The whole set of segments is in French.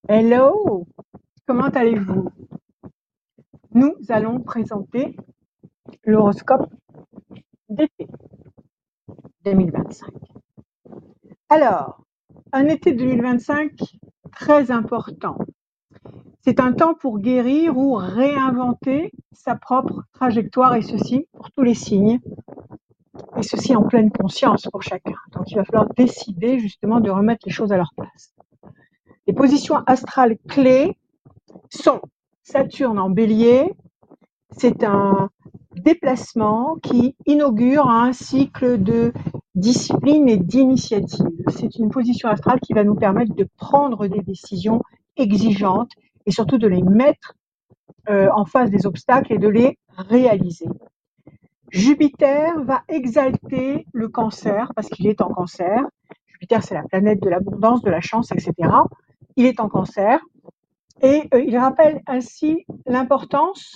Hello, comment allez-vous? Nous allons présenter l'horoscope d'été 2025. Alors, un été 2025 très important. C'est un temps pour guérir ou réinventer sa propre trajectoire, et ceci pour tous les signes, et ceci en pleine conscience pour chacun. Donc il va falloir décider justement de remettre les choses à leur place. Les positions astrales clés sont Saturne en bélier. C'est un déplacement qui inaugure un cycle de discipline et d'initiative. C'est une position astrale qui va nous permettre de prendre des décisions exigeantes et surtout de les mettre en face des obstacles et de les réaliser. Jupiter va exalter le cancer parce qu'il est en cancer. Jupiter, c'est la planète de l'abondance, de la chance, etc. Il est en cancer et il rappelle ainsi l'importance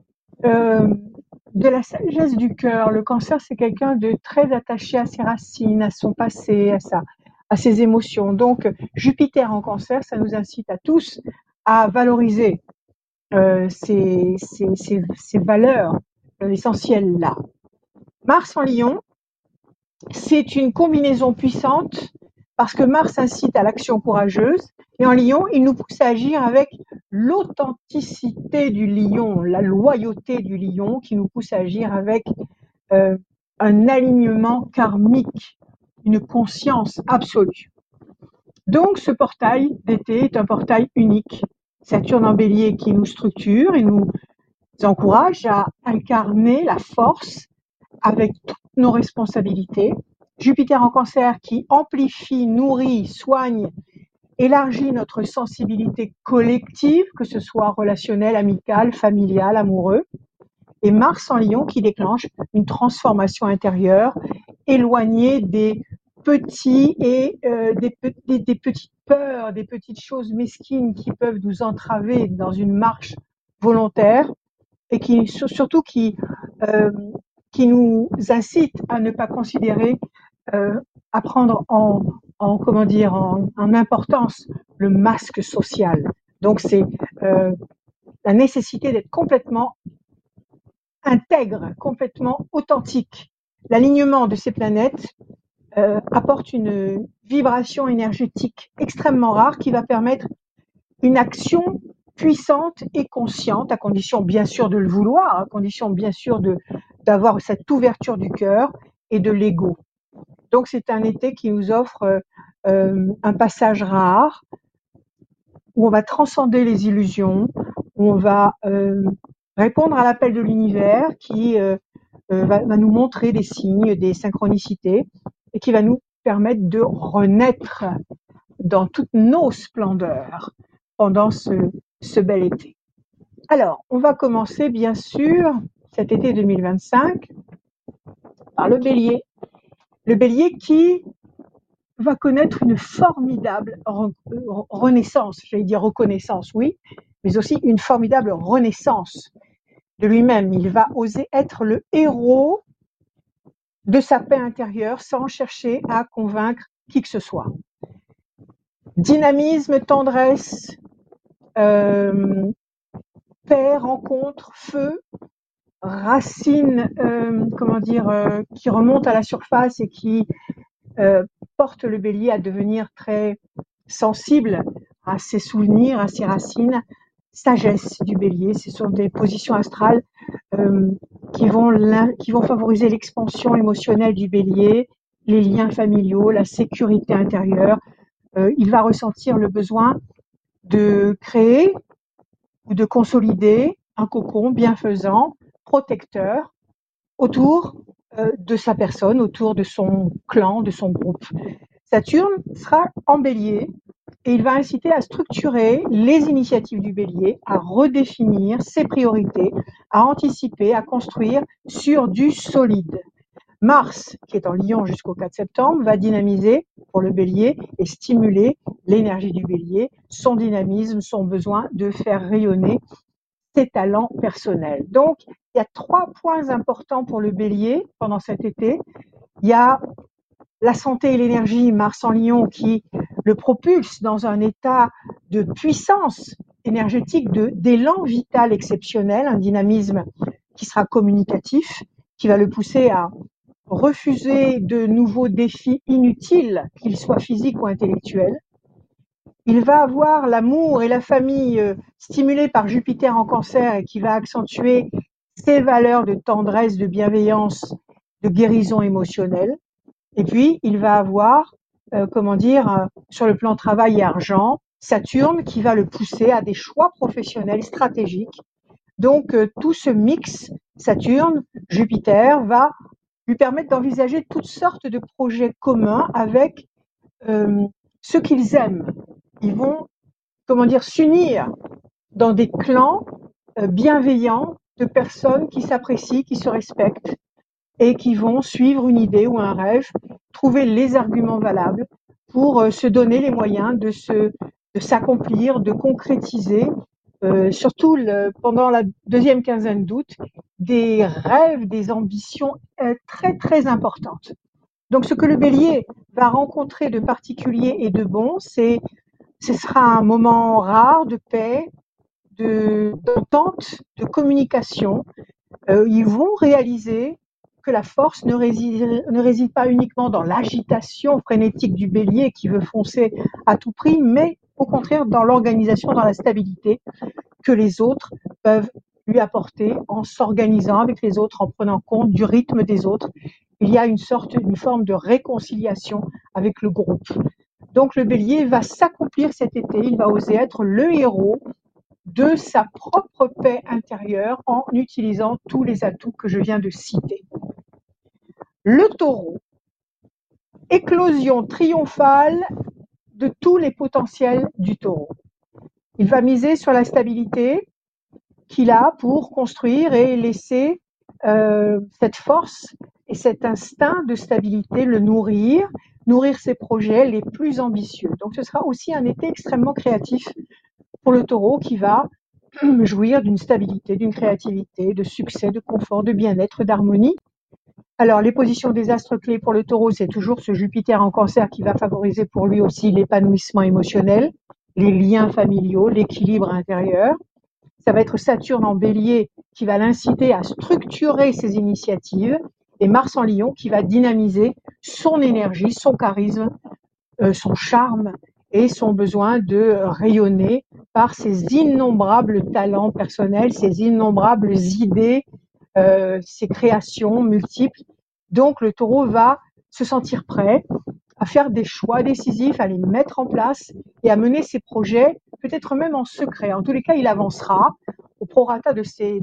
de la sagesse du cœur. Le cancer, c'est quelqu'un de très attaché à ses racines, à son passé, à ses émotions. Donc, Jupiter en cancer, ça nous incite à tous à valoriser ces valeurs essentielles là. Mars en Lion, c'est une combinaison puissante parce que Mars incite à l'action courageuse et en Lion, il nous pousse à agir avec l'authenticité du lion, la loyauté du lion qui nous pousse à agir avec euh, un alignement karmique, une conscience absolue. Donc ce portail d'été est un portail unique. Saturne en bélier qui nous structure et nous encourage à incarner la force avec toutes nos responsabilités. Jupiter en cancer qui amplifie, nourrit, soigne, élargit notre sensibilité collective, que ce soit relationnelle, amicale, familiale, amoureux. Et Mars en Lion qui déclenche une transformation intérieure, éloignée des petits et des petites peurs, des petites choses mesquines qui peuvent nous entraver dans une marche volontaire et qui surtout euh, qui nous incite à ne pas considérer, à prendre comment dire, en importance le masque social. Donc c'est la nécessité d'être complètement intègre, complètement authentique. L'alignement de ces planètes apporte une vibration énergétique extrêmement rare qui va permettre une action puissante et consciente, à condition bien sûr de le vouloir, à condition bien sûr d'avoir cette ouverture du cœur et de l'ego. Donc c'est un été qui nous offre un passage rare où on va transcender les illusions, où on va répondre à l'appel de l'univers qui va nous montrer des signes, des synchronicités et qui va nous permettre de renaître dans toutes nos splendeurs pendant ce bel été. Alors, on va commencer bien sûr cet été 2025 par le bélier. Le bélier qui va connaître une formidable renaissance, j'allais dire reconnaissance, oui, mais aussi une formidable renaissance de lui-même. Il va oser être le héros de sa paix intérieure sans chercher à convaincre qui que ce soit. Dynamisme, tendresse, paix, rencontre, feu, racines, qui remontent à la surface et qui portent le bélier à devenir très sensible à ses souvenirs, à ses racines. Sagesse du bélier, ce sont des positions astrales euh, qui vont favoriser l'expansion émotionnelle du bélier, les liens familiaux, la sécurité intérieure. Il va ressentir le besoin de créer ou de consolider un cocon bienfaisant, protecteur, autour de sa personne, autour de son clan, de son groupe. Saturne sera en bélier et il va inciter à structurer les initiatives du bélier, à redéfinir ses priorités, à anticiper, à construire sur du solide. Mars, qui est en Lion jusqu'au 4 septembre, va dynamiser pour le bélier et stimuler l'énergie du bélier, son dynamisme, son besoin de faire rayonner ses talents personnels. Donc, il y a 3 points importants pour le bélier pendant cet été. Il y a la santé et l'énergie, Mars en Lion, qui le propulse dans un état de puissance énergétique, d'élan vital exceptionnel, un dynamisme qui sera communicatif, qui va le pousser à refuser de nouveaux défis inutiles, qu'ils soient physiques ou intellectuels. Il va avoir l'amour et la famille stimulés par Jupiter en Cancer et qui va accentuer ses valeurs de tendresse, de bienveillance, de guérison émotionnelle. Et puis, il va avoir, sur le plan travail et argent, Saturne qui va le pousser à des choix professionnels stratégiques. Donc, tout ce mix Saturne, Jupiter va lui permettre d'envisager toutes sortes de projets communs avec ceux qu'ils aiment. Ils vont, s'unir dans des clans bienveillants de personnes qui s'apprécient, qui se respectent et qui vont suivre une idée ou un rêve, trouver les arguments valables pour se donner les moyens de s'accomplir, de concrétiser, surtout pendant la deuxième quinzaine d'août, des rêves, des ambitions très très importantes. Donc ce que le bélier va rencontrer de particulier et de bon, ce sera un moment rare de paix, d'entente, de communication. Ils vont réaliser que la force ne réside pas uniquement dans l'agitation frénétique du bélier qui veut foncer à tout prix, mais au contraire dans l'organisation, dans la stabilité que les autres peuvent lui apporter en s'organisant avec les autres, en prenant compte du rythme des autres. Il y a une forme de réconciliation avec le groupe. Donc le bélier va s'accomplir cet été, il va oser être le héros de sa propre paix intérieure en utilisant tous les atouts que je viens de citer. Le taureau, éclosion triomphale de tous les potentiels du taureau. Il va miser sur la stabilité qu'il a pour construire et laisser cette force et cet instinct de stabilité le nourrir ses projets les plus ambitieux. Donc ce sera aussi un été extrêmement créatif pour le taureau qui va jouir d'une stabilité, d'une créativité, de succès, de confort, de bien-être, d'harmonie. Alors, les positions des astres clés pour le taureau, c'est toujours ce Jupiter en Cancer qui va favoriser pour lui aussi l'épanouissement émotionnel, les liens familiaux, l'équilibre intérieur. Ça va être Saturne en Bélier qui va l'inciter à structurer ses initiatives et Mars en Lion qui va dynamiser son énergie, son charisme, son charme et son besoin de rayonner par ses innombrables talents personnels, ses innombrables idées, ses créations multiples. Donc le taureau va se sentir prêt à faire des choix décisifs, à les mettre en place et à mener ses projets, peut-être même en secret. En tous les cas, il avancera au prorata de ses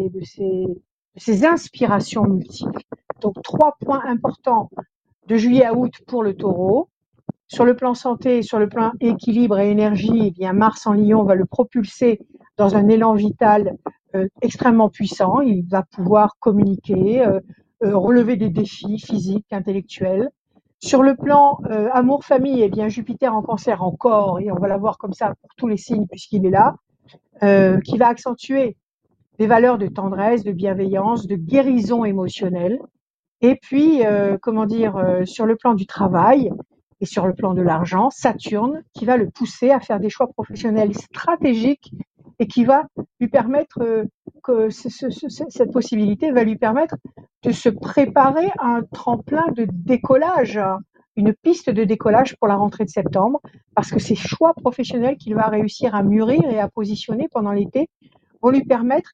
inspirations multiples. Donc 3 points importants de juillet à août pour le taureau. Sur le plan santé, sur le plan équilibre et énergie, eh bien Mars en Lion va le propulser dans un élan vital extrêmement puissant. Il va pouvoir communiquer, relever des défis physiques, intellectuels. Sur le plan amour-famille, eh bien Jupiter en Cancer encore, et on va l'avoir comme ça pour tous les signes puisqu'il est là, qui va accentuer des valeurs de tendresse, de bienveillance, de guérison émotionnelle. Et puis, sur le plan du travail et sur le plan de l'argent, Saturne qui va le pousser à faire des choix professionnels stratégiques et qui va lui permettre cette possibilité va lui permettre de se préparer à un tremplin de décollage, une piste de décollage pour la rentrée de septembre, parce que ces choix professionnels qu'il va réussir à mûrir et à positionner pendant l'été vont lui permettre,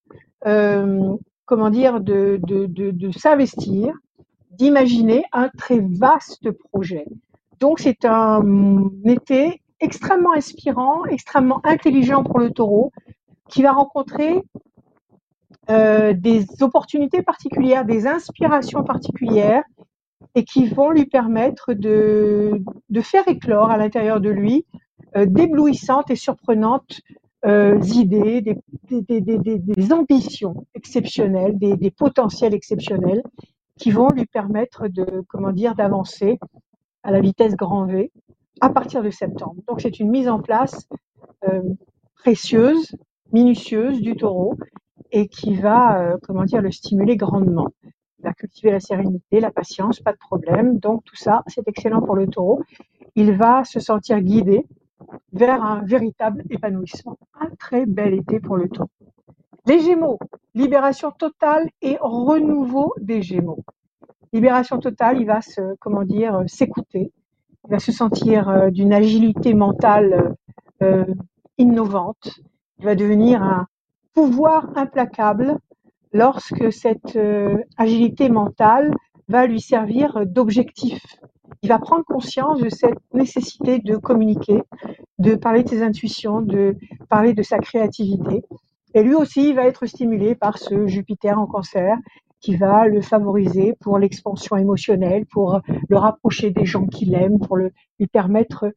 de s'investir, d'imaginer un très vaste projet. Donc c'est un été extrêmement inspirant, extrêmement intelligent pour le taureau, qui va rencontrer des opportunités particulières, des inspirations particulières, et qui vont lui permettre de faire éclore à l'intérieur de lui d'éblouissantes et surprenantes idées, des ambitions exceptionnelles, des potentiels exceptionnels qui vont lui permettre d'avancer à la vitesse grand V à partir de septembre. Donc c'est une mise en place précieuse, minutieuse du taureau et qui va, le stimuler grandement. Il va cultiver la sérénité, la patience, pas de problème. Donc tout ça, c'est excellent pour le taureau. Il va se sentir guidé vers un véritable épanouissement. Un très bel été pour le taureau. Les Gémeaux, libération totale et renouveau des Gémeaux. Libération totale, il va s'écouter, il va se sentir d'une agilité mentale innovante, il va devenir un pouvoir implacable lorsque cette agilité mentale va lui servir d'objectif. Il va prendre conscience de cette nécessité de communiquer, de parler de ses intuitions, de parler de sa créativité. Et lui aussi, il va être stimulé par ce Jupiter en Cancer qui va le favoriser pour l'expansion émotionnelle, pour le rapprocher des gens qu'il aime, pour lui permettre,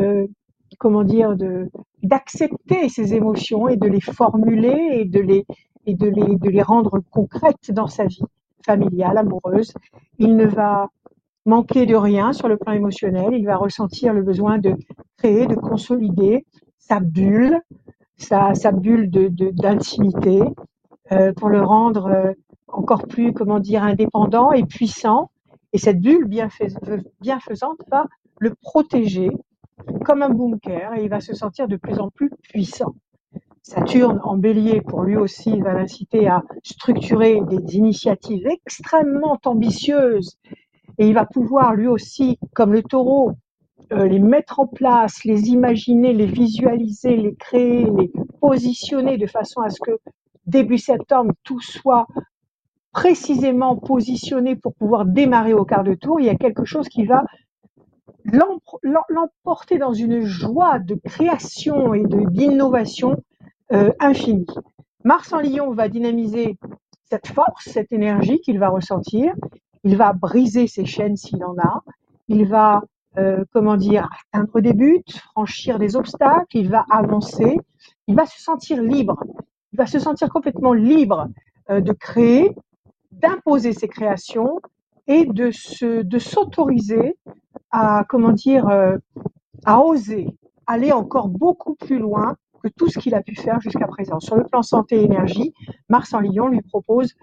d'accepter ses émotions et de les formuler et de les rendre concrètes dans sa vie familiale, amoureuse. Il ne va manquer de rien sur le plan émotionnel, il va ressentir le besoin de créer, de consolider sa bulle, sa bulle d'intimité, pour le rendre encore plus, indépendant et puissant. Et cette bulle bienfaisante va le protéger comme un bunker et il va se sentir de plus en plus puissant. Saturne en bélier, pour lui aussi, va l'inciter à structurer des initiatives extrêmement ambitieuses et il va pouvoir lui aussi, comme le taureau, les mettre en place, les imaginer, les visualiser, les créer, les positionner de façon à ce que début septembre, tout soit précisément positionné pour pouvoir démarrer au quart de tour. Il y a quelque chose qui va l'emporter dans une joie de création et d'innovation infinie. Mars en Lion va dynamiser cette force, cette énergie qu'il va ressentir. Il va briser ses chaînes s'il en a. Il va, atteindre des buts, franchir des obstacles. Il va avancer. Il va se sentir libre. Il va se sentir complètement libre de créer, d'imposer ses créations et de s'autoriser à, à oser aller encore beaucoup plus loin que tout ce qu'il a pu faire jusqu'à présent. Sur le plan santé et énergie, Mars en Lion lui propose,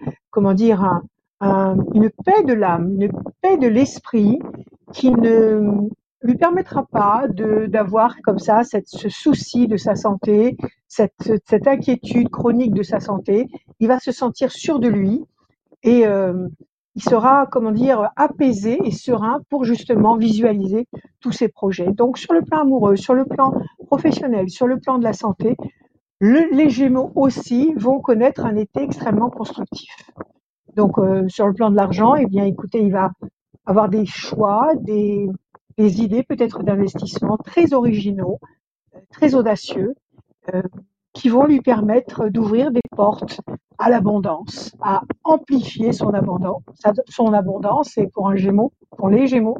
une paix de l'âme, une paix de l'esprit qui ne lui permettra pas d'avoir comme ça ce souci de sa santé, cette inquiétude chronique de sa santé. Il va se sentir sûr de lui et il sera, apaisé et serein pour justement visualiser tous ses projets. Donc sur le plan amoureux, sur le plan professionnel, sur le plan de la santé, les Gémeaux aussi vont connaître un été extrêmement constructif. Donc sur le plan de l'argent, eh bien écoutez, il va avoir des choix, des idées peut-être d'investissement très originaux, très audacieux, euh, qui vont lui permettre d'ouvrir des portes à l'abondance, à amplifier son abondance. Et pour un Gémeaux, pour les Gémeaux,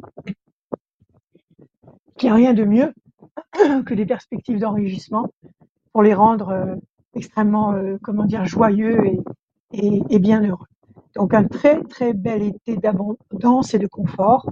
il n'y a rien de mieux que des perspectives d'enrichissement pour les rendre extrêmement, joyeux et bienheureux. Donc un très très bel été d'abondance et de confort,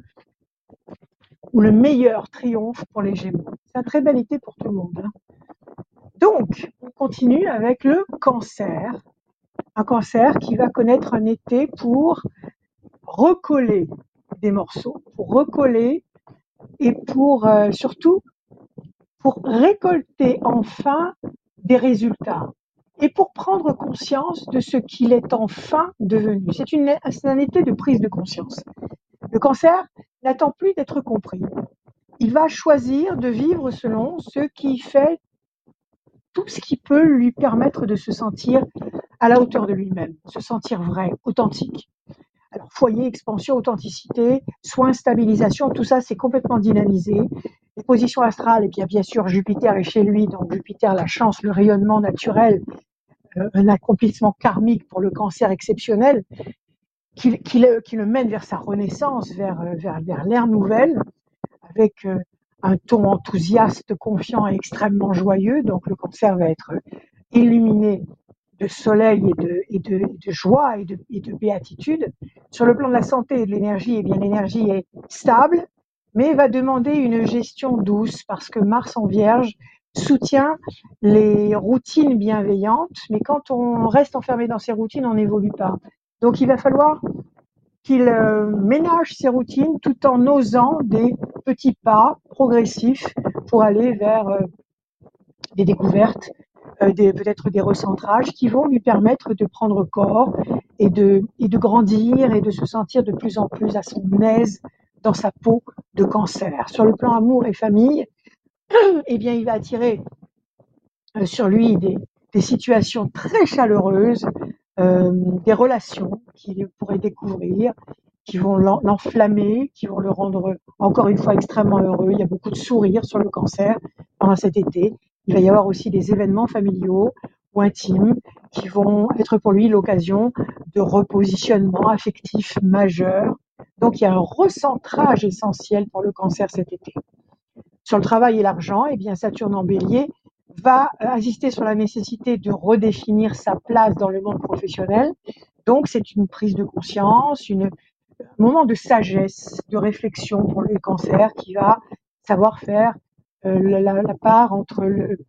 où le meilleur triomphe pour les Gémeaux. C'est un très bel été pour tout le monde. Donc, on continue avec le Cancer. Un Cancer qui va connaître un été pour recoller des morceaux, pour recoller et surtout pour récolter enfin des résultats et pour prendre conscience de ce qu'il est enfin devenu. C'est un été de prise de conscience. Le Cancer n'attend plus d'être compris. Il va choisir de vivre selon ce qui fait tout ce qui peut lui permettre de se sentir à la hauteur de lui-même, se sentir vrai, authentique. Alors, foyer, expansion, authenticité, soins, stabilisation, tout ça, c'est complètement dynamisé. Les positions astrales, et bien sûr, Jupiter est chez lui, donc Jupiter, la chance, le rayonnement naturel, un accomplissement karmique pour le Cancer exceptionnel, qui le mène vers sa renaissance, vers l'ère nouvelle, avec un ton enthousiaste, confiant et extrêmement joyeux. Donc le Cancer va être illuminé de soleil et de joie et de béatitude. Sur le plan de la santé et de l'énergie, eh bien l'énergie est stable, mais va demander une gestion douce parce que Mars en Vierge soutient les routines bienveillantes, mais quand on reste enfermé dans ces routines, on n'évolue pas. Donc il va falloir qu'il ménage ses routines tout en osant des petits pas progressifs pour aller vers des découvertes, peut-être des recentrages qui vont lui permettre de prendre corps et de grandir et de se sentir de plus en plus à son aise dans sa peau de cancer. Sur le plan amour et famille, eh bien, il va attirer sur lui des situations très chaleureuses, des relations qu'il pourrait découvrir, qui vont l'enflammer, qui vont le rendre encore une fois extrêmement heureux. Il y a beaucoup de sourires sur le cancer pendant cet été. Il va y avoir aussi des événements familiaux ou intimes qui vont être pour lui l'occasion de repositionnement affectif majeur. Donc il y a un recentrage essentiel pour le cancer cet été. Sur le travail et l'argent, eh bien Saturne en Bélier va insister sur la nécessité de redéfinir sa place dans le monde professionnel. Donc c'est une prise de conscience, un moment de sagesse, de réflexion pour le cancer qui va savoir faire la part entre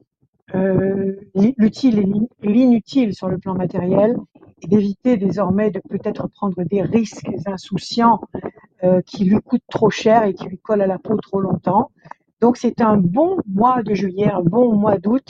l'utile et l'inutile sur le plan matériel et d'éviter désormais de peut-être prendre des risques insouciants qui lui coûtent trop cher et qui lui collent à la peau trop longtemps. Donc c'est un bon mois de juillet, un bon mois d'août.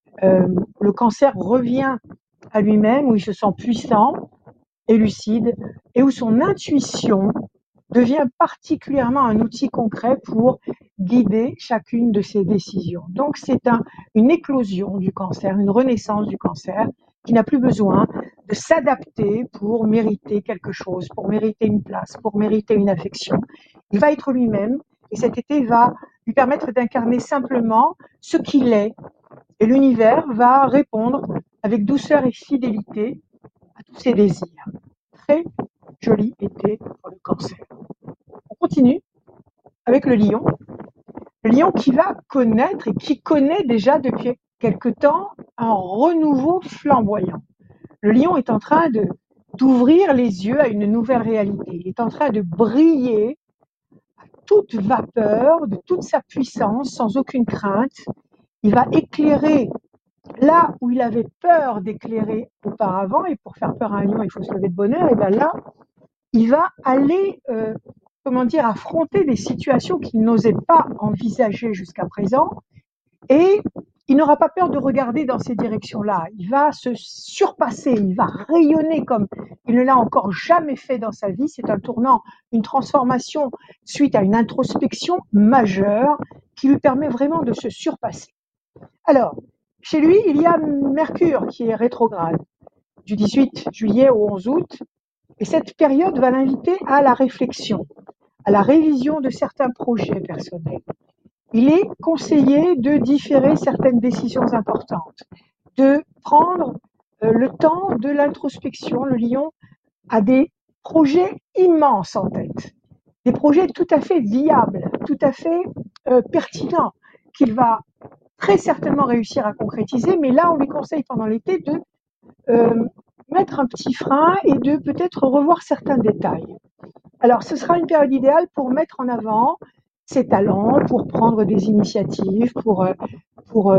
Le cancer revient à lui-même, où il se sent puissant et lucide, et où son intuition devient particulièrement un outil concret pour guider chacune de ses décisions. Donc c'est une éclosion du cancer, une renaissance du cancer, qui n'a plus besoin de s'adapter pour mériter quelque chose, pour mériter une place, pour mériter une affection. Il va être lui-même, et cet été va lui permettre d'incarner simplement ce qu'il est. Et l'univers va répondre avec douceur et fidélité à tous ses désirs. Très joli été pour le cancer. On continue avec le lion. Le lion qui va connaître et qui connaît déjà depuis quelque temps un renouveau flamboyant. Le lion est en train d'ouvrir les yeux à une nouvelle réalité. Il est en train de briller à toute vapeur, de toute sa puissance, sans aucune crainte. Il va éclairer là où il avait peur d'éclairer auparavant, et pour faire peur à un lion, il faut se lever de bonne heure, et bien là, il va aller, affronter des situations qu'il n'osait pas envisager jusqu'à présent, et il n'aura pas peur de regarder dans ces directions-là. Il va se surpasser, il va rayonner comme il ne l'a encore jamais fait dans sa vie. C'est un tournant, une transformation suite à une introspection majeure qui lui permet vraiment de se surpasser. Alors, chez lui, il y a Mercure qui est rétrograde du 18 juillet au 11 août. Et cette période va l'inviter à la réflexion, à la révision de certains projets personnels. Il est conseillé de différer certaines décisions importantes, de prendre le temps de l'introspection. Le lion a des projets immenses en tête, des projets tout à fait viables, tout à fait pertinents, qu'il va très certainement réussir à concrétiser, mais là on lui conseille pendant l'été de mettre un petit frein et de peut-être revoir certains détails. Alors, ce sera une période idéale pour mettre en avant ses talents, pour prendre des initiatives, pour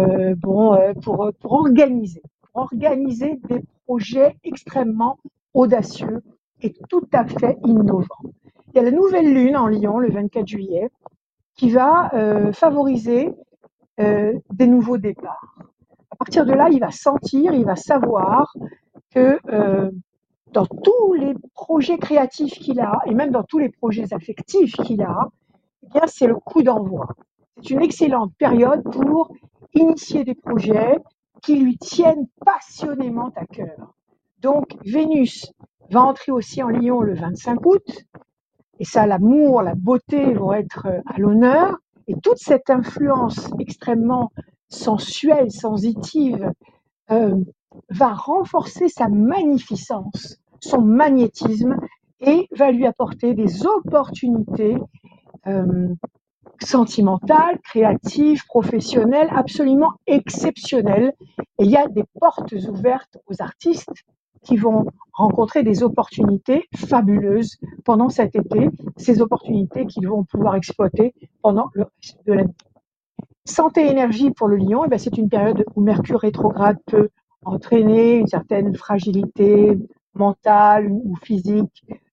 organiser des projets extrêmement audacieux et tout à fait innovants. Il y a la nouvelle lune en Lion, le 24 juillet, qui va favoriser des nouveaux départs. À partir de là, il va sentir, il va savoir que dans tous les projets créatifs qu'il a, et même dans tous les projets affectifs qu'il a, eh bien, c'est le coup d'envoi. C'est une excellente période pour initier des projets qui lui tiennent passionnément à cœur. Donc, Vénus va entrer aussi en Lion le 25 août, et ça, l'amour, la beauté vont être à l'honneur, et toute cette influence extrêmement sensuelle, sensitive, va renforcer sa magnificence, son magnétisme, et va lui apporter des opportunités sentimentales, créatives, professionnelles, absolument exceptionnelles. Et il y a des portes ouvertes aux artistes qui vont rencontrer des opportunités fabuleuses pendant cet été, ces opportunités qu'ils vont pouvoir exploiter pendant le reste de l'année. Santé et énergie pour le lion, c'est une période où Mercure rétrograde peut entraîner une certaine fragilité mentale ou physique,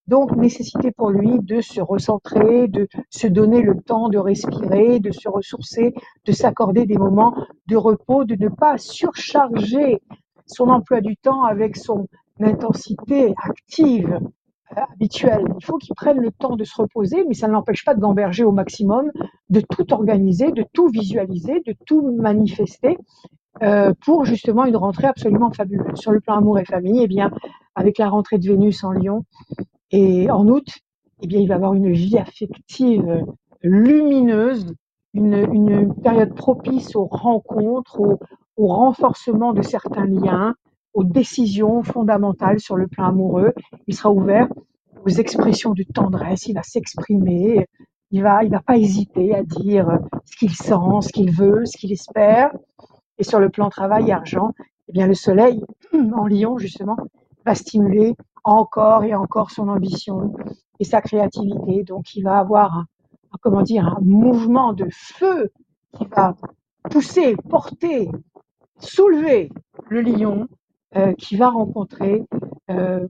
Donc, nécessité pour lui de se recentrer, de se donner le temps de respirer, de se ressourcer, de s'accorder des moments de repos, de ne pas surcharger son emploi du temps avec son intensité active habituelle. Il faut qu'il prenne le temps de se reposer, mais ça ne l'empêche pas de gamberger au maximum, de tout organiser, de tout visualiser, de tout manifester pour justement une rentrée absolument fabuleuse. Sur le plan amour et famille, eh bien, avec la rentrée de Vénus en Lion et en août, eh bien, il va avoir une vie affective lumineuse, une période propice aux rencontres, au renforcement de certains liens, aux décisions fondamentales sur le plan amoureux. Il sera ouvert aux expressions de tendresse, il va s'exprimer, il va pas hésiter à dire ce qu'il sent, ce qu'il veut, ce qu'il espère. Et sur le plan travail et argent, eh bien, le soleil en Lion, justement, va stimuler encore et encore son ambition et sa créativité. Donc, il va avoir comment dire, un mouvement de feu qui va pousser, porter, soulever le lion qui va rencontrer euh,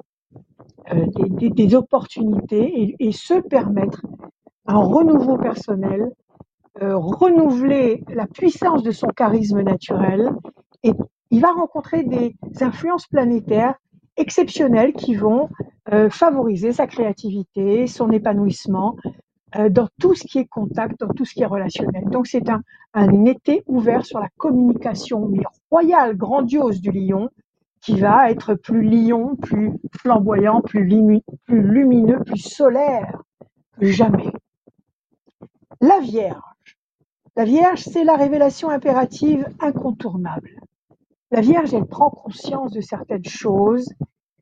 des opportunités et se permettre un renouveau personnel, renouveler la puissance de son charisme naturel et il va rencontrer des influences planétaires exceptionnelles qui vont favoriser sa créativité, son épanouissement dans tout ce qui est contact, dans tout ce qui est relationnel. Donc c'est un été ouvert sur la communication mais royale, grandiose du lion, qui va être plus lion, plus flamboyant, plus lumineux, plus solaire que jamais. La Vierge. La Vierge, c'est la révélation impérative incontournable. La Vierge, elle prend conscience de certaines choses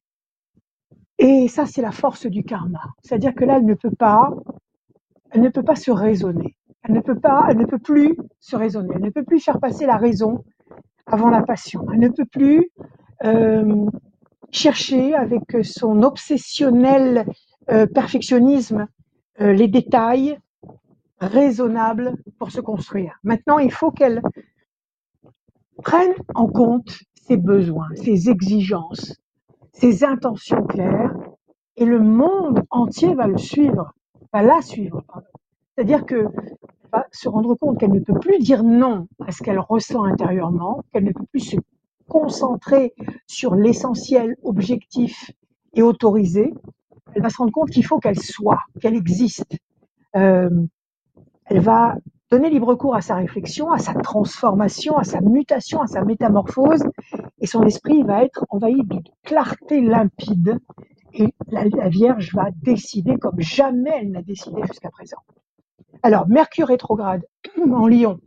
et ça, c'est la force du karma. C'est-à-dire que là, elle ne peut pas se raisonner. Elle ne peut plus se raisonner. Elle ne peut plus faire passer la raison avant la passion. Elle ne peut plus chercher avec son obsessionnel perfectionnisme les détails raisonnables pour se construire. Maintenant, il faut qu'elle prenne en compte ses besoins, ses exigences, ses intentions claires, et le monde entier va le suivre, va la suivre. C'est-à-dire que va se rendre compte qu'elle ne peut plus dire non à ce qu'elle ressent intérieurement, qu'elle ne peut plus se concentrer sur l'essentiel objectif et autorisé. Elle va se rendre compte qu'il faut qu'elle soit, qu'elle existe. Euh, Elle va donner libre cours à sa réflexion, à sa transformation, à sa mutation, à sa métamorphose, et son esprit va être envahi d'une clarté limpide, et la Vierge va décider comme jamais elle n'a décidé jusqu'à présent. Alors, Mercure rétrograde en Lion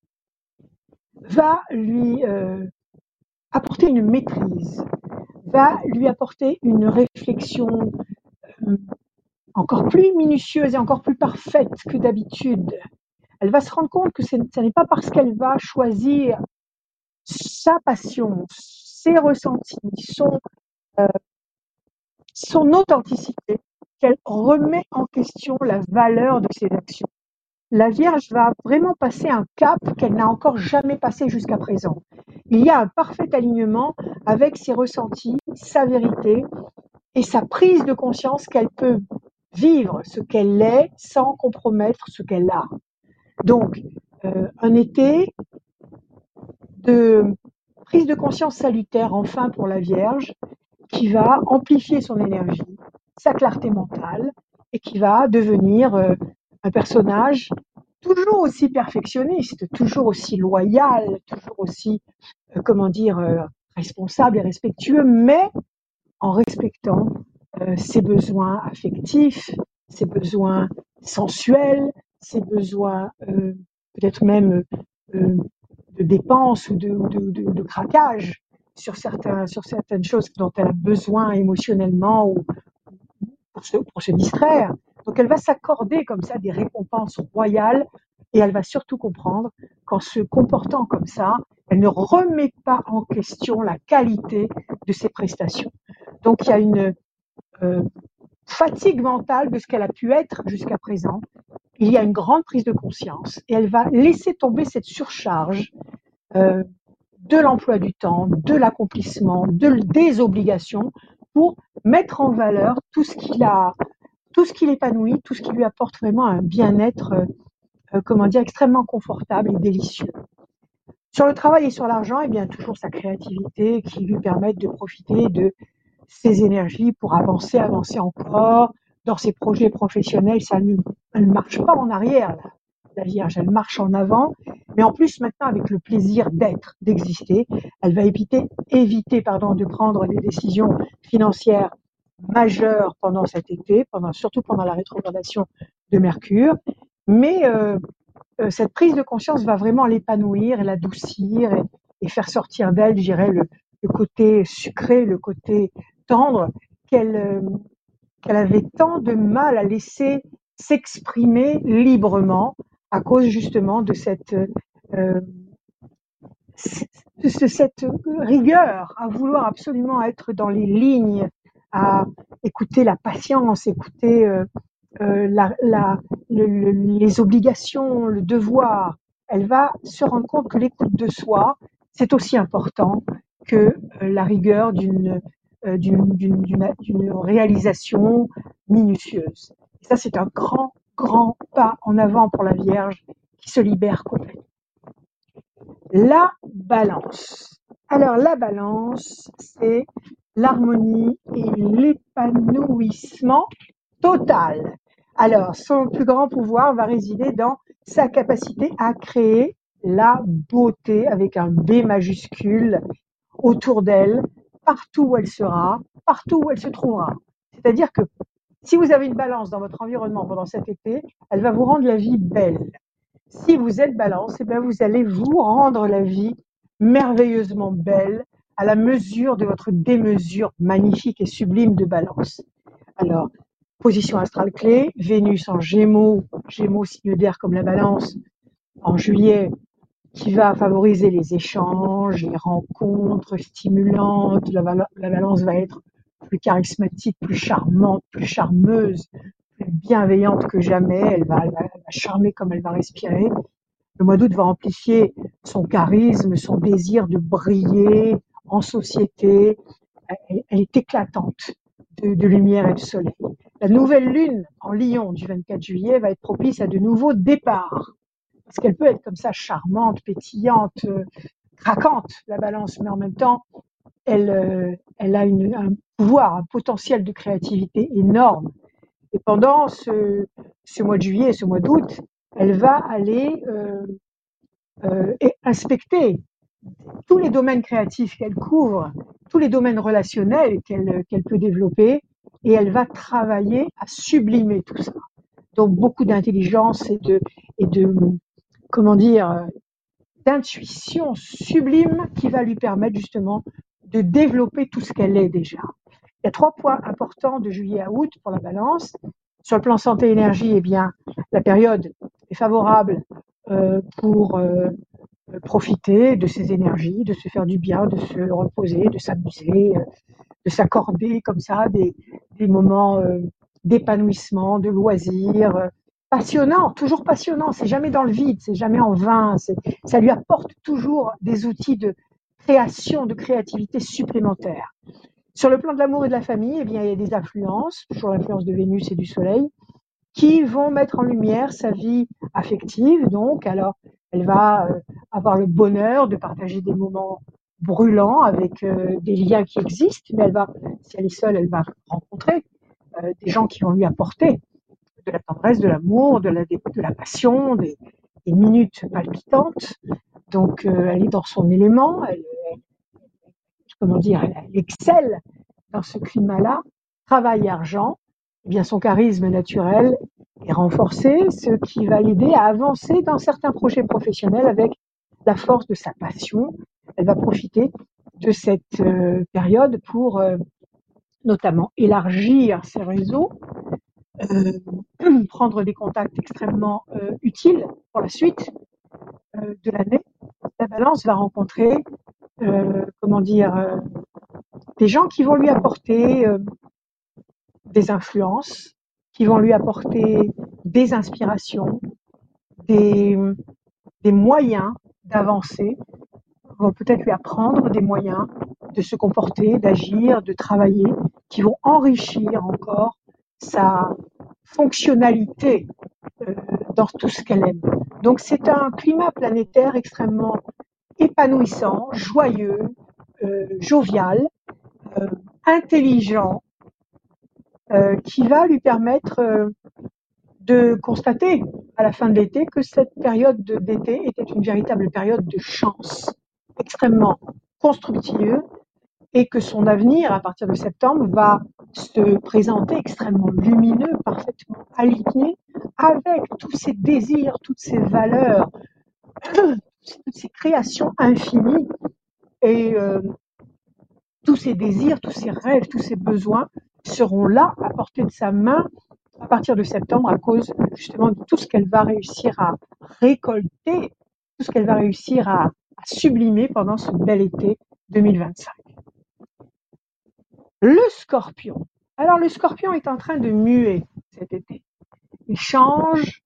va lui apporter une maîtrise, va lui apporter une réflexion euh, encore plus minutieuse et encore plus parfaite que d'habitude. Elle va se rendre compte que ce n'est pas parce qu'elle va choisir sa passion, ses ressentis, euh, son authenticité, qu'elle remet en question la valeur de ses actions. La Vierge va vraiment passer un cap qu'elle n'a encore jamais passé jusqu'à présent. Il y a un parfait alignement avec ses ressentis, sa vérité et sa prise de conscience qu'elle peut vivre ce qu'elle est sans compromettre ce qu'elle a. Donc, un été de prise de conscience salutaire enfin pour la Vierge qui va amplifier son énergie, sa clarté mentale et qui va devenir un personnage toujours aussi perfectionniste, toujours aussi loyal, toujours aussi, responsable et respectueux, mais en respectant ses besoins affectifs, ses besoins sensuels, ses besoins peut-être même de dépenses ou de craquage sur certaines choses dont elle a besoin émotionnellement ou pour se distraire. Donc elle va s'accorder comme ça des récompenses royales et elle va surtout comprendre qu'en se comportant comme ça, elle ne remet pas en question la qualité de ses prestations. Donc il y a une euh, fatigue mentale de ce qu'elle a pu être jusqu'à présent. Il y a une grande prise de conscience et elle va laisser tomber cette surcharge de l'emploi du temps, de l'accomplissement, des obligations pour mettre en valeur tout ce qui l'épanouit, tout ce qui lui apporte vraiment un bien-être, extrêmement confortable et délicieux. Sur le travail et sur l'argent, eh bien, toujours sa créativité qui lui permettent de profiter de ses énergies pour avancer encore dans ses projets professionnels. Elle ne marche pas en arrière, la Vierge, elle marche en avant. Mais en plus, maintenant, avec le plaisir d'être, d'exister, elle va éviter de prendre des décisions financières majeures pendant cet été, surtout pendant la rétrogradation de Mercure. Mais cette prise de conscience va vraiment l'épanouir et l'adoucir et faire sortir d'elle, je dirais, le côté sucré, le côté tendre qu'elle avait tant de mal à laisser s'exprimer librement à cause justement de cette rigueur à vouloir absolument être dans les lignes, à écouter la patience, écouter les obligations, le devoir. Elle va se rendre compte que l'écoute de soi, c'est aussi important que la rigueur d'une réalisation minutieuse. Et ça, c'est un grand, grand pas en avant pour la Vierge qui se libère complètement. La balance. Alors, la balance, c'est l'harmonie et l'épanouissement total. Alors, son plus grand pouvoir va résider dans sa capacité à créer la beauté avec un B majuscule autour d'elle, partout où elle sera, partout où elle se trouvera. C'est-à-dire que si vous avez une balance dans votre environnement pendant cet été, elle va vous rendre la vie belle. Si vous êtes balance, eh bien vous allez vous rendre la vie merveilleusement belle à la mesure de votre démesure magnifique et sublime de balance. Alors, position astrale clé, Vénus en Gémeaux, Gémeaux signe d'air comme la balance, en juillet, qui va favoriser les échanges, les rencontres stimulantes. La balance va être plus charismatique, plus charmante, plus charmeuse, plus bienveillante que jamais. Elle va charmer comme elle va respirer. Le mois d'août va amplifier son charisme, son désir de briller en société. Elle est éclatante de lumière et de soleil. La nouvelle lune en Lion du 24 juillet va être propice à de nouveaux départs. Parce qu'elle peut être comme ça charmante, pétillante, craquante, la balance, mais en même temps, elle a un pouvoir, un potentiel de créativité énorme. Et pendant ce mois de juillet et ce mois d'août, elle va aller inspecter tous les domaines créatifs qu'elle couvre, tous les domaines relationnels qu'elle peut développer, et elle va travailler à sublimer tout ça. Donc beaucoup d'intelligence et de d'intuition sublime qui va lui permettre justement de développer tout ce qu'elle est déjà. Il y a 3 points importants de juillet à août pour la balance. Sur le plan santé-énergie, eh bien, la période est favorable pour profiter de ses énergies, de se faire du bien, de se reposer, de s'amuser, de s'accorder comme ça des moments d'épanouissement, de loisirs, passionnant, toujours passionnant, c'est jamais dans le vide, c'est jamais en vain, ça lui apporte toujours des outils de création, de créativité supplémentaires. Sur le plan de l'amour et de la famille, eh bien, il y a des influences, toujours l'influence de Vénus et du Soleil, qui vont mettre en lumière sa vie affective. Donc, alors, elle va avoir le bonheur de partager des moments brûlants avec des liens qui existent, mais si elle est seule, elle va rencontrer des gens qui vont lui apporter de la tendresse, de l'amour, de la passion, des minutes palpitantes. Donc, elle est dans son élément, elle excelle dans ce climat-là. Travail et argent, eh bien son charisme naturel est renforcé, ce qui va l'aider à avancer dans certains projets professionnels avec la force de sa passion. Elle va profiter de cette période pour notamment élargir ses réseaux, prendre des contacts extrêmement utiles pour la suite de l'année. La balance va rencontrer des gens qui vont lui apporter des influences, qui vont lui apporter des inspirations, des moyens d'avancer, vont peut-être lui apprendre des moyens de se comporter, d'agir, de travailler, qui vont enrichir encore sa fonctionnalité dans tout ce qu'elle aime. Donc c'est un climat planétaire extrêmement épanouissant, joyeux, jovial, euh, intelligent, qui va lui permettre de constater à la fin de l'été que cette période d'été était une véritable période de chance, extrêmement constructive, et que son avenir, à partir de septembre, va se présenter extrêmement lumineux, parfaitement aligné avec tous ces désirs, toutes ces valeurs, toutes ces créations infinies et tous ces désirs, tous ces rêves, tous ces besoins seront là à portée de sa main à partir de septembre à cause justement de tout ce qu'elle va réussir à récolter, tout ce qu'elle va réussir à sublimer pendant ce bel été 2025. Le Scorpion. Alors le Scorpion est en train de muer cet été. Il change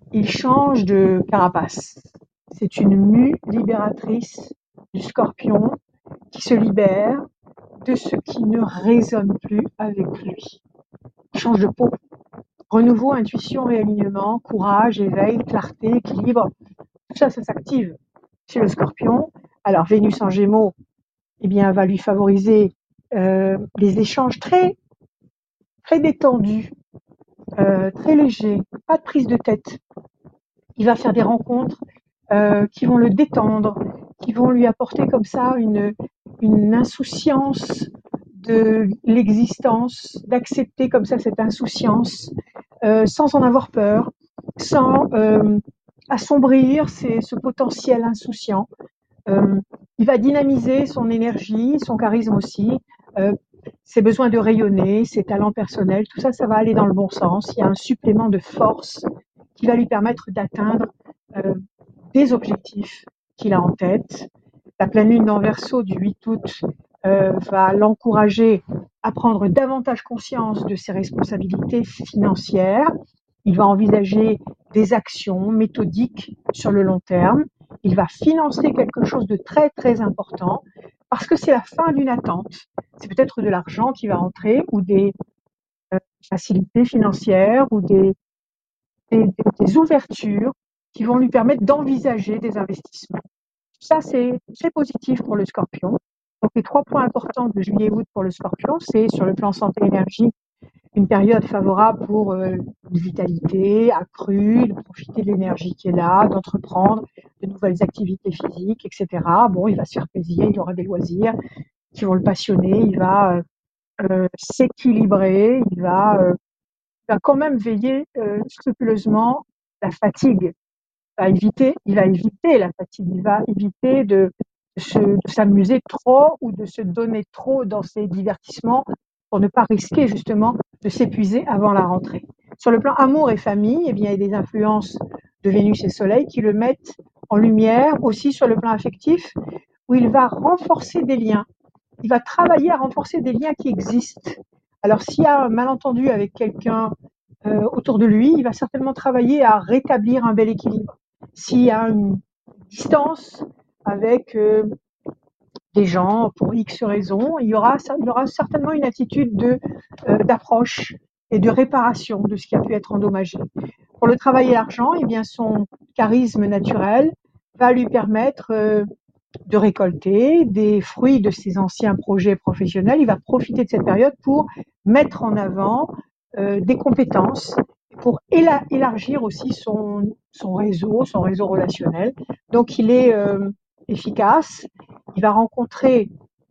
de carapace. C'est une mue libératrice du Scorpion qui se libère de ce qui ne résonne plus avec lui. Il change de peau. Renouveau, intuition, réalignement, courage, éveil, clarté, équilibre, tout ça, ça s'active chez le Scorpion. Alors Vénus en Gémeaux, eh bien, va lui favoriser des échanges très détendus, très légers, pas de prise de tête. Il va faire des rencontres qui vont le détendre, qui vont lui apporter comme ça une insouciance de l'existence, d'accepter comme ça cette insouciance, sans en avoir peur, sans assombrir ce potentiel insouciant. Il va dynamiser son énergie, son charisme aussi, ses besoins de rayonner, ses talents personnels, tout ça, ça va aller dans le bon sens. Il y a un supplément de force qui va lui permettre d'atteindre euh, des objectifs qu'il a en tête. La pleine lune en Verseau du 8 août va l'encourager à prendre davantage conscience de ses responsabilités financières. Il va envisager des actions méthodiques sur le long terme. Il va financer quelque chose de très très important parce que c'est la fin d'une attente. C'est peut-être de l'argent qui va entrer ou des facilités financières ou des ouvertures qui vont lui permettre d'envisager des investissements. Ça, c'est très positif pour le Scorpion. Donc, les 3 points importants de juillet-août pour le Scorpion, c'est sur le plan santé-énergie, une période favorable pour une vitalité accrue, de profiter de l'énergie qui est là, d'entreprendre de nouvelles activités physiques, etc. Bon, il va se faire plaisir, il aura des loisirs qui vont le passionner, il va s'équilibrer, il va quand même veiller scrupuleusement la fatigue. Il va éviter la fatigue, il va éviter de s'amuser trop ou de se donner trop dans ses divertissements pour ne pas risquer justement de s'épuiser avant la rentrée. Sur le plan amour et famille, eh bien, il y a des influences de Vénus et Soleil qui le mettent en lumière aussi sur le plan affectif où il va renforcer des liens. Il va travailler à renforcer des liens qui existent. Alors s'il y a un malentendu avec quelqu'un autour de lui, il va certainement travailler à rétablir un bel équilibre. S'il y a une distance avec des gens pour X raisons, il y aura certainement une attitude d'approche et de réparation de ce qui a pu être endommagé. Pour le travail et l'argent, eh bien son charisme naturel va lui permettre de récolter des fruits de ses anciens projets professionnels. Il va profiter de cette période pour mettre en avant des compétences, pour élargir aussi son réseau relationnel. Donc il est efficace. Il va rencontrer,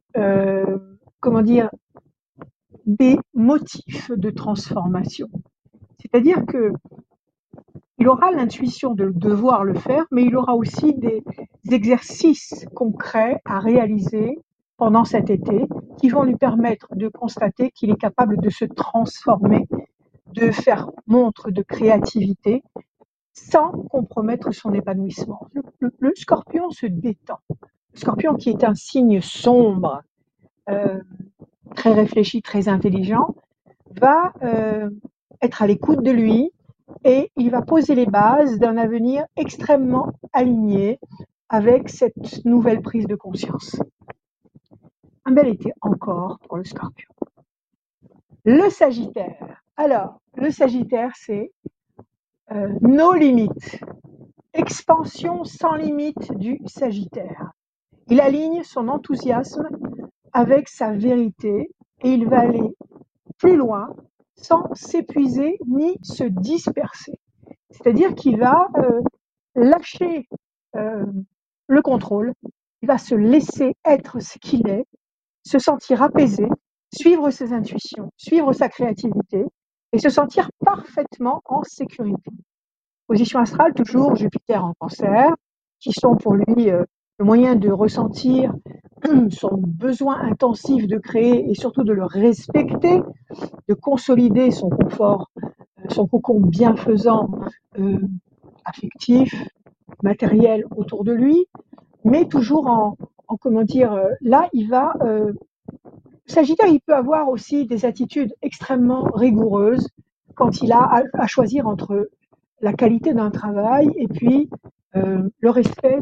comment dire, des motifs de transformation. C'est-à-dire que il aura l'intuition de devoir le faire, mais il aura aussi des exercices concrets à réaliser pendant cet été qui vont lui permettre de constater qu'il est capable de se transformer, de faire montre de créativité sans compromettre son épanouissement. Le Scorpion se détend. Le Scorpion, qui est un signe sombre, euh, très réfléchi, très intelligent, va être à l'écoute de lui et il va poser les bases d'un avenir extrêmement aligné avec cette nouvelle prise de conscience. Un bel été encore pour le Scorpion. Le Sagittaire. Alors, le Sagittaire, c'est nos limites. Expansion sans limite du Sagittaire. Il aligne son enthousiasme avec sa vérité et il va aller plus loin sans s'épuiser ni se disperser. C'est-à-dire qu'il va lâcher euh, le contrôle, il va se laisser être ce qu'il est, se sentir apaisé, suivre ses intuitions, suivre sa créativité et se sentir parfaitement en sécurité. Position astrale, toujours Jupiter en Cancer, qui sont pour lui le moyen de ressentir son besoin intensif de créer et surtout de le respecter, de consolider son confort, son cocon bienfaisant, euh, affectif, matériel autour de lui, mais toujours en comment dire, là il va, Sagittaire il peut avoir aussi des attitudes extrêmement rigoureuses quand il a à choisir entre la qualité d'un travail et puis le respect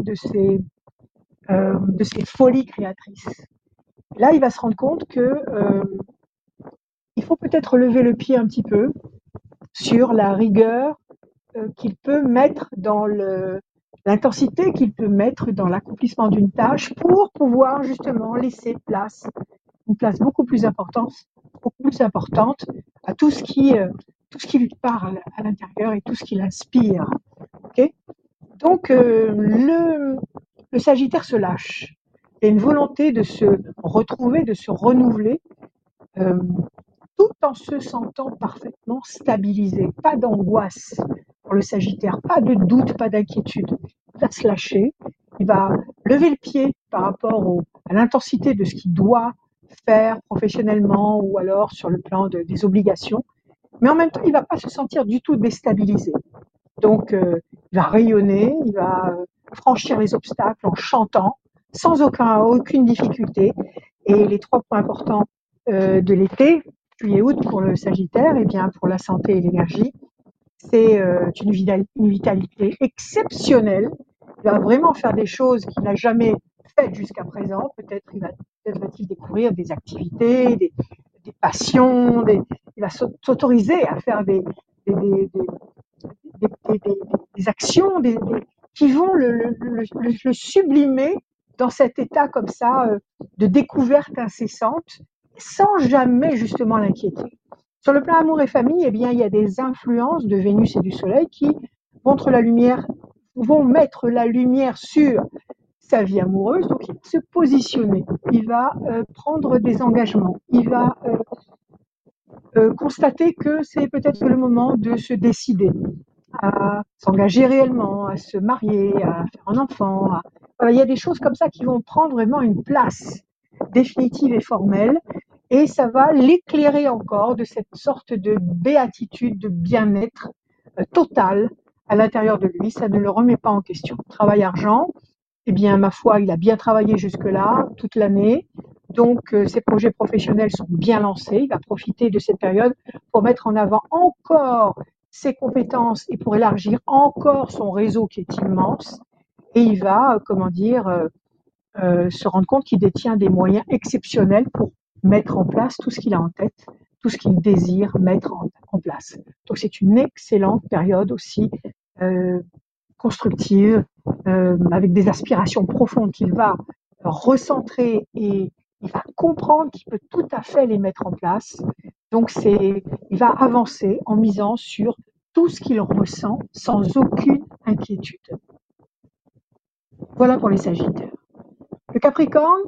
de ses folies créatrices. Là, il va se rendre compte que il faut peut-être lever le pied un petit peu sur la rigueur qu'il peut mettre dans l'intensité qu'il peut mettre dans l'accomplissement d'une tâche pour pouvoir justement laisser une place beaucoup plus importante à tout ce qui lui parle à l'intérieur et tout ce qui l'inspire. Okay, donc le Sagittaire se lâche. Il y a une volonté de se retrouver, de se renouveler, euh, tout en se sentant parfaitement stabilisé. Pas d'angoisse pour le Sagittaire, pas de doute, pas d'inquiétude. Il va se lâcher, il va lever le pied par rapport à l'intensité de ce qu'il doit faire professionnellement ou alors sur le plan des obligations. Mais en même temps, il ne va pas se sentir du tout déstabilisé. Donc, il va rayonner, il va franchir les obstacles en chantant, sans aucune difficulté. Et les 3 points importants de l'été, juillet-août pour le Sagittaire, et bien pour la santé et l'énergie, c'est une vitalité exceptionnelle. Il va vraiment faire des choses qu'il n'a jamais faites jusqu'à présent. Peut-être va-t-il découvrir des activités, des passions, il va s'autoriser à faire des actions qui vont le sublimer dans cet état comme ça de découverte incessante sans jamais justement l'inquiéter. Sur le plan amour et famille, eh bien, il y a des influences de Vénus et du Soleil qui vont mettre la lumière sur sa vie amoureuse, donc il va se positionner, il va prendre des engagements, il va constater que c'est peut-être le moment de se décider à s'engager réellement, à se marier, à faire un enfant. Voilà, il y a des choses comme ça qui vont prendre vraiment une place définitive et formelle, et ça va l'éclairer encore de cette sorte de béatitude, de bien-être total à l'intérieur de lui. Ça ne le remet pas en question. Travail argent, eh bien, ma foi, il a bien travaillé jusque-là, toute l'année. Donc, ses projets professionnels sont bien lancés. Il va profiter de cette période pour mettre en avant encore ses compétences et pour élargir encore son réseau qui est immense. Et il va, se rendre compte qu'il détient des moyens exceptionnels pour mettre en place tout ce qu'il a en tête, tout ce qu'il désire mettre en place. Donc, c'est une excellente période aussi constructive, avec des aspirations profondes qu'il va recentrer et il va comprendre qu'il peut tout à fait les mettre en place. Donc, il va avancer en misant sur tout ce qu'il ressent sans aucune inquiétude. Voilà pour les Sagittaires. Le Capricorne,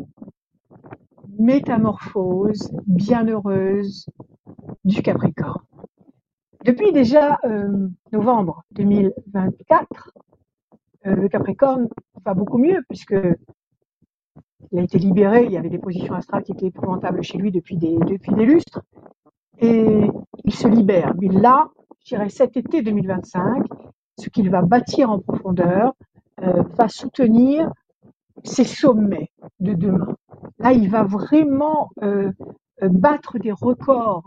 métamorphose bienheureuse du Capricorne. Depuis déjà novembre 2024, le Capricorne va beaucoup mieux puisque il a été libéré, il y avait des positions astrales qui étaient épouvantables chez lui depuis des lustres, et il se libère. Mais là, je dirais cet été 2025, ce qu'il va bâtir en profondeur va soutenir ses sommets de demain. Là, il va vraiment battre des records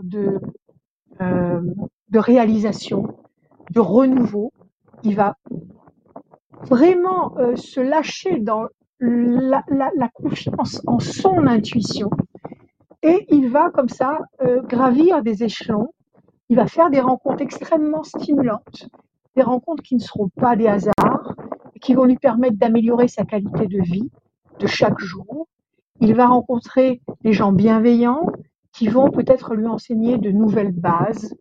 de réalisation, de renouveau. Il va vraiment se lâcher dans la confiance en son intuition Et il va comme ça gravir des échelons. Il va faire des rencontres extrêmement stimulantes, des rencontres qui ne seront pas des hasards, qui vont lui permettre d'améliorer sa qualité de vie de chaque jour. Il va rencontrer des gens bienveillants qui vont peut-être lui enseigner de nouvelles bases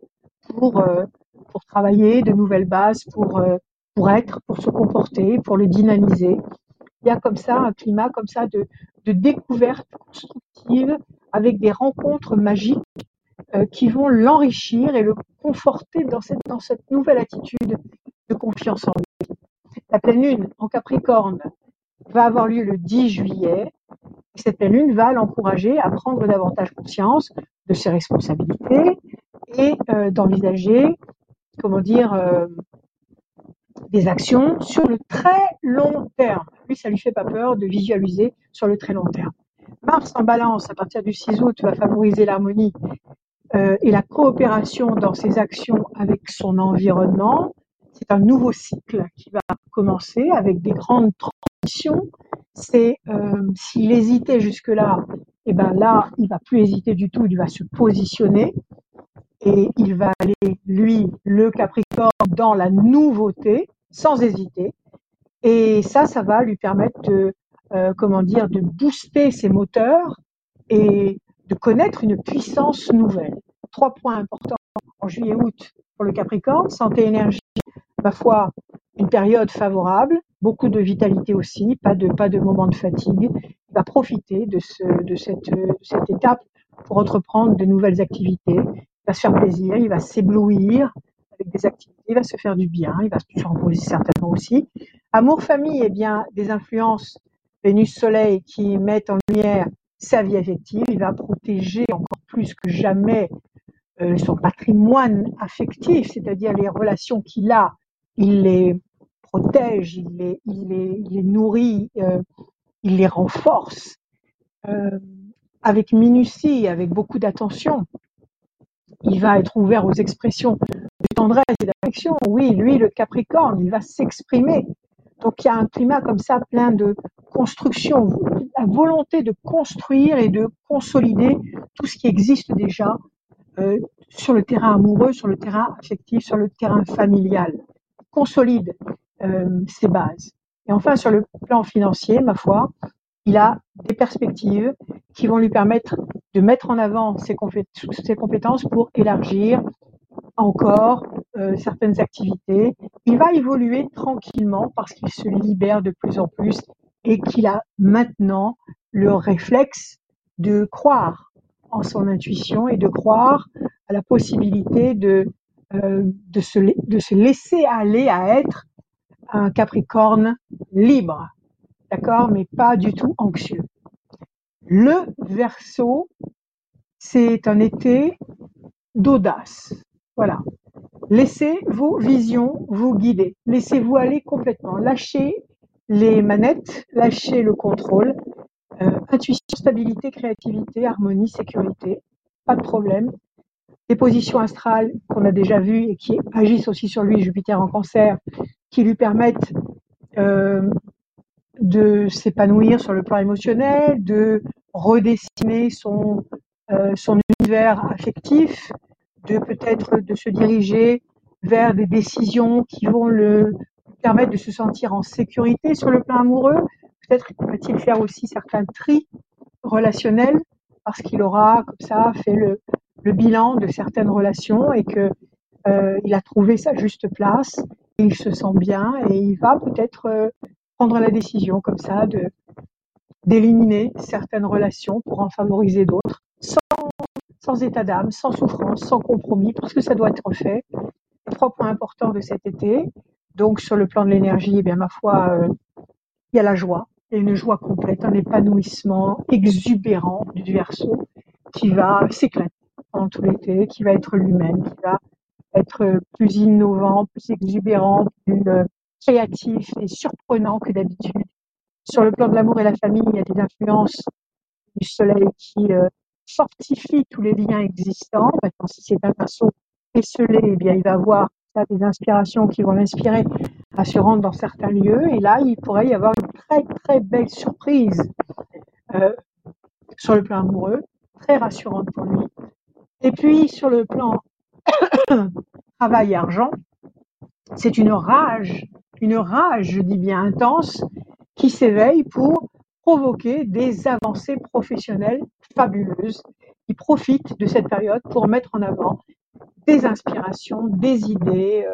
pour travailler, de nouvelles bases pour être, pour se comporter, pour le dynamiser. Il y a comme ça un climat comme ça de découverte constructive avec des rencontres magiques qui vont l'enrichir et le conforter dans cette nouvelle attitude de confiance en lui. La pleine lune en Capricorne va avoir lieu le 10 juillet. Et cette pleine lune va l'encourager à prendre davantage conscience de ses responsabilités et d'envisager, comment dire, des actions sur le très long terme. Lui, ça lui fait pas peur de visualiser sur le très long terme. Mars en balance, à partir du 6 août, va favoriser l'harmonie et la coopération dans ses actions avec son environnement. C'est un nouveau cycle qui va commencer avec des grandes transitions. C'est s'il hésitait jusque-là, et ben là, il va plus hésiter du tout, il va se positionner et il va aller, lui, le Capricorne, dans la nouveauté, sans hésiter. Et ça va lui permettre de, comment dire, de booster ses moteurs et de connaître une puissance nouvelle. 3 points importants en juillet-août pour le Capricorne, santé, énergie, ma foi, une période favorable, beaucoup de vitalité aussi, pas de moment de fatigue. Il va profiter de cette étape pour entreprendre de nouvelles activités. Il va se faire plaisir, il va s'éblouir avec des activités, il va se faire du bien, il va se reposer certainement aussi. Amour, famille, eh bien, des influences Vénus-Soleil qui mettent en lumière sa vie affective. Il va protéger encore plus que jamais son patrimoine affectif, c'est-à-dire les relations qu'il a. Il les protège, il les nourrit, il les renforce avec minutie, avec beaucoup d'attention. Il va être ouvert aux expressions de tendresse et d'affection. Oui, lui, le Capricorne, il va s'exprimer. Donc il y a un climat comme ça plein de construction, la volonté de construire et de consolider tout ce qui existe déjà sur le terrain amoureux, sur le terrain affectif, sur le terrain familial. Consolide ses bases. Et enfin, sur le plan financier, ma foi, il a des perspectives qui vont lui permettre de mettre en avant ses compétences pour élargir encore certaines activités. Il va évoluer tranquillement parce qu'il se libère de plus en plus et qu'il a maintenant le réflexe de croire en son intuition et de croire à la possibilité de se laisser aller à être un Capricorne libre, d'accord, mais pas du tout anxieux. Le Verseau, c'est un été d'audace. Voilà. Laissez vos visions vous guider. Laissez-vous aller complètement. Lâchez les manettes, lâchez le contrôle. Intuition, stabilité, créativité, harmonie, sécurité. Pas de problème. Des positions astrales qu'on a déjà vues et qui agissent aussi sur lui, Jupiter en Cancer, qui lui permettent de s'épanouir sur le plan émotionnel, de redessiner son univers affectif, de peut-être de se diriger vers des décisions qui vont le permettre de se sentir en sécurité sur le plan amoureux. Peut-être va-t-il faire aussi certains tris relationnels parce qu'il aura comme ça fait le bilan de certaines relations et que il a trouvé sa juste place et il se sent bien et il va peut-être prendre la décision comme ça d'éliminer certaines relations pour en favoriser d'autres sans état d'âme, sans souffrance, sans compromis, parce que ça doit être fait. 3 points importants de cet été. Donc, sur le plan de l'énergie, eh bien, ma foi, il y a la joie, il y a une joie complète, un épanouissement exubérant du Verseau qui va s'éclater pendant tout l'été, qui va être lui-même, qui va être plus innovant, plus exubérant, plus créatif et surprenant que d'habitude. Sur le plan de l'amour et la famille, il y a des influences du soleil qui fortifient tous les liens existants. Maintenant, si c'est un Verseau esselé, eh bien, il va avoir des inspirations qui vont l'inspirer à se rendre dans certains lieux. Et là, il pourrait y avoir une très, très belle surprise sur le plan amoureux, très rassurante pour lui. Et puis, sur le plan travail et argent, c'est une rage, je dis bien intense, qui s'éveille pour provoquer des avancées professionnelles fabuleuses. Il profite de cette période pour mettre en avant des inspirations, des idées.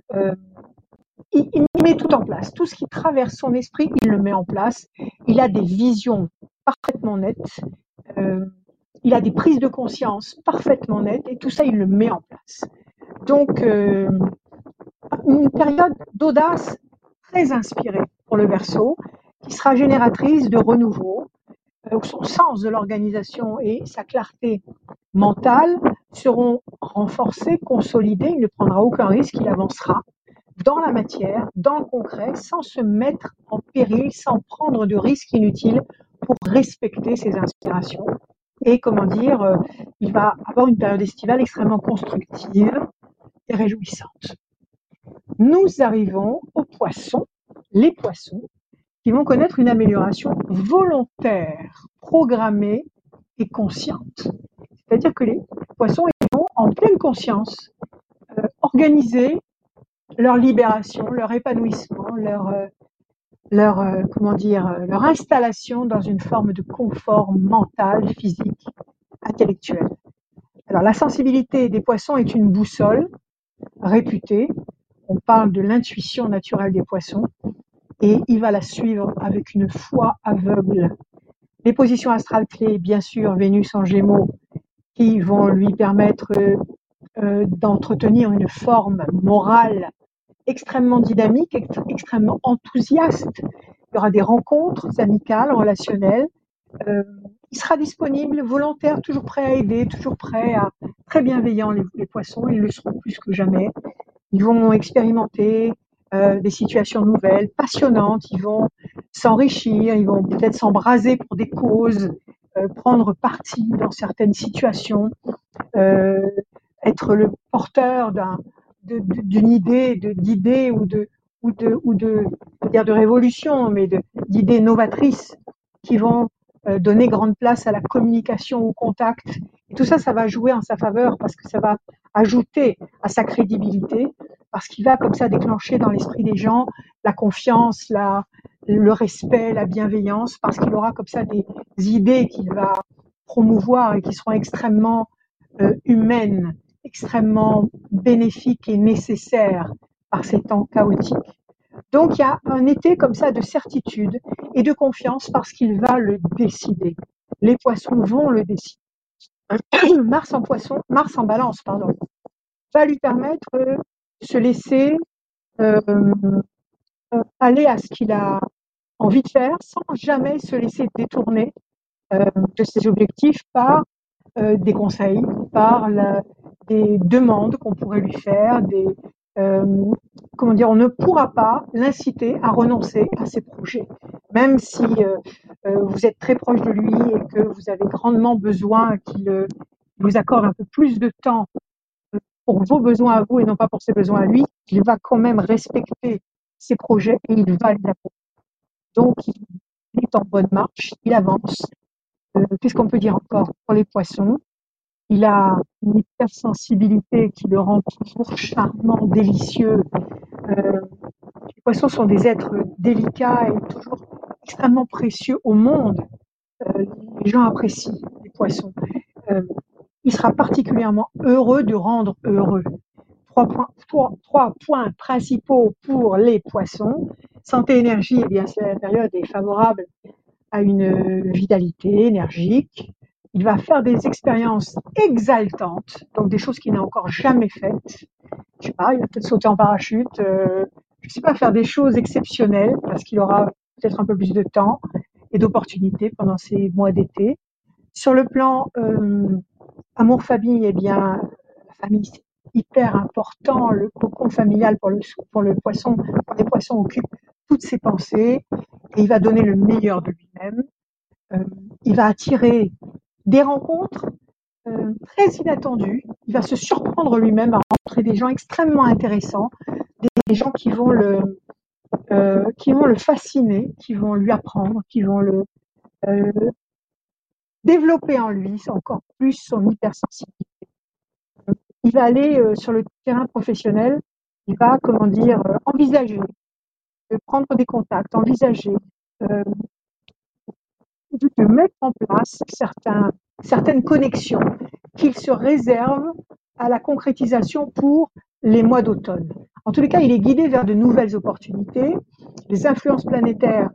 Il met tout en place. Tout ce qui traverse son esprit, il le met en place. Il a des visions parfaitement nettes. Euh, il a des prises de conscience parfaitement nettes et tout ça, il le met en place. Donc, une période d'audace très inspirée pour le Verseau, qui sera génératrice de renouveau. Son sens de l'organisation et sa clarté mentale seront renforcés, consolidés. Il ne prendra aucun risque, il avancera dans la matière, dans le concret, sans se mettre en péril, sans prendre de risques inutiles pour respecter ses inspirations. Et comment dire, il va avoir une période estivale extrêmement constructive et réjouissante. Nous arrivons aux poissons, les poissons, qui vont connaître une amélioration volontaire, programmée et consciente. C'est-à-dire que les poissons ils vont en pleine conscience organiser leur libération, leur épanouissement, leur installation dans une forme de confort mental, physique, intellectuel. Alors la sensibilité des poissons est une boussole réputée. On parle de l'intuition naturelle des poissons et il va la suivre avec une foi aveugle. Les positions astrales clés, bien sûr, Vénus en Gémeaux, qui vont lui permettre d'entretenir une forme morale extrêmement dynamique, extrêmement enthousiaste. Il y aura des rencontres amicales, relationnelles. Il sera disponible, volontaire, toujours prêt à aider, toujours prêt à très bienveillant les poissons. Ils le seront plus que jamais. Ils vont expérimenter des situations nouvelles, passionnantes. Ils vont s'enrichir, ils vont peut-être s'embraser pour des causes, prendre parti dans certaines situations, être le porteur d'une idée, d'idées de révolution, mais d'idées novatrices qui vont donner grande place à la communication, au contact. Et tout ça, ça va jouer en sa faveur parce que ça va ajouter à sa crédibilité, parce qu'il va comme ça déclencher dans l'esprit des gens la confiance, le respect, la bienveillance, parce qu'il aura comme ça des idées qu'il va promouvoir et qui seront extrêmement humaines, extrêmement bénéfiques et nécessaires par ces temps chaotiques. Donc il y a un été comme ça de certitude et de confiance parce qu'il va le décider. Les poissons vont le décider. Mars en balance, pardon, va lui permettre de se laisser euh, aller à ce qu'il a envie de faire sans jamais se laisser détourner de ses objectifs par des conseils, par des demandes qu'on pourrait lui faire, comment dire, on ne pourra pas l'inciter à renoncer à ses projets, même si vous êtes très proche de lui et que vous avez grandement besoin qu'il vous accorde un peu plus de temps pour vos besoins à vous et non pas pour ses besoins à lui, il va quand même respecter ses projets et il va les accomplir. Donc, il est en bonne marche, il avance. Qu'est-ce qu'on peut dire encore pour les poissons? Il a une hypersensibilité qui le rend toujours charmant, délicieux. Les poissons sont des êtres délicats et toujours extrêmement précieux au monde. Les gens apprécient les poissons. Il sera particulièrement heureux de rendre heureux. Trois points principaux pour les poissons. Santé, énergie, eh bien, la période est favorable à une vitalité énergique. Il va faire des expériences exaltantes, donc des choses qu'il n'a encore jamais faites. Je sais pas, il va peut-être sauter en parachute, je sais pas, faire des choses exceptionnelles parce qu'il aura peut-être un peu plus de temps et d'opportunités pendant ces mois d'été. Sur le plan amour-famille, eh bien, la famille c'est hyper important. Le cocon familial pour le poisson, pour les poissons occupe toutes ses pensées et il va donner le meilleur de lui-même. Il va attirer des rencontres très inattendues. Il va se surprendre lui-même à rencontrer des gens extrêmement intéressants, des gens qui vont le fasciner, qui vont lui apprendre, qui vont développer en lui encore plus son hypersensibilité. Il va aller sur le terrain professionnel, il va, comment dire, envisager de prendre des contacts, envisager euh, de mettre en place certaines connexions qu'il se réserve à la concrétisation pour les mois d'automne. En tous les cas, il est guidé vers de nouvelles opportunités. Les influences planétaires,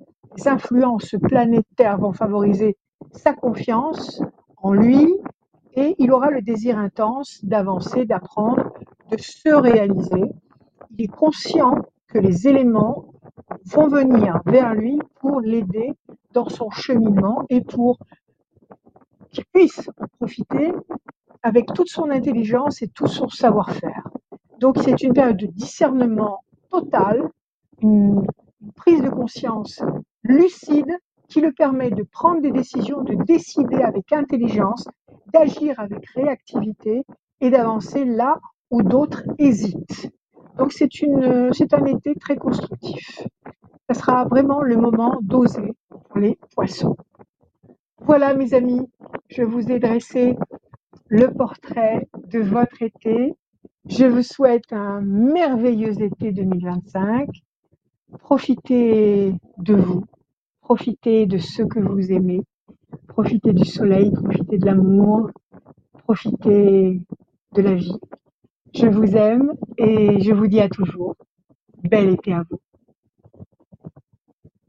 vont favoriser sa confiance en lui et il aura le désir intense d'avancer, d'apprendre, de se réaliser. Il est conscient que les éléments vont venir vers lui pour l'aider dans son cheminement et pour qu'il puisse en profiter avec toute son intelligence et tout son savoir-faire. Donc c'est une période de discernement total, une prise de conscience lucide qui le permet de prendre des décisions, de décider avec intelligence, d'agir avec réactivité et d'avancer là où d'autres hésitent. Donc c'est un été très constructif. Ça sera vraiment le moment d'oser pour les poissons. Voilà mes amis, je vous ai dressé le portrait de votre été. Je vous souhaite un merveilleux été 2025. Profitez de vous, profitez de ceux que vous aimez, profitez du soleil, profitez de l'amour, profitez de la vie. Je vous aime et je vous dis à toujours, bel été à vous.